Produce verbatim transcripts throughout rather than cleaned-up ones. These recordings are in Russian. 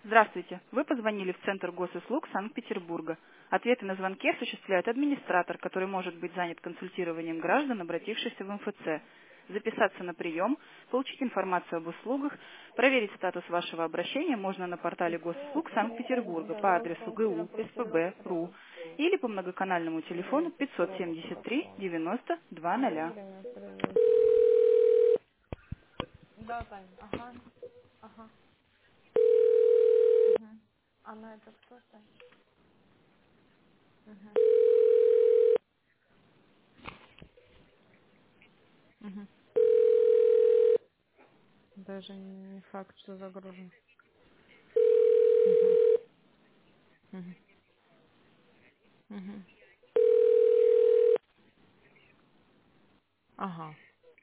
Здравствуйте. Вы позвонили в Центр госуслуг Санкт-Петербурга. Ответы на звонки осуществляет администратор, который может быть занят консультированием граждан, обратившихся в эм эф це. Записаться на прием, получить информацию об услугах, проверить статус вашего обращения можно на портале госуслуг Санкт-Петербурга по адресу гэ у эс пэ бэ точка ру или по многоканальному телефону пятьсот семьдесят три девяносто два ноля. Время привет. Да, Тань, ага, ага. Угу. Она это кто, Тань? Угу. Угу. Даже не факт, что загружен. Угу. Угу. Угу. Ага.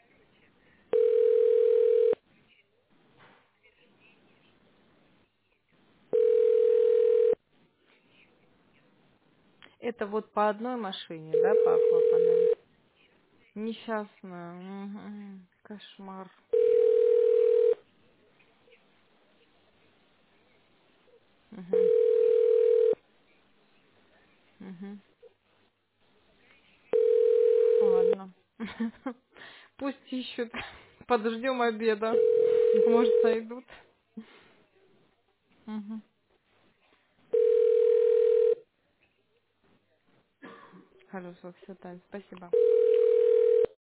Это вот по одной машине, да, по клапанам? Несчастная. Угу. Кошмар. Угу. Угу. Ладно. Пусть ищут. Подождем обеда. Может, найдут. Угу. Хорошо, все, Тань, спасибо.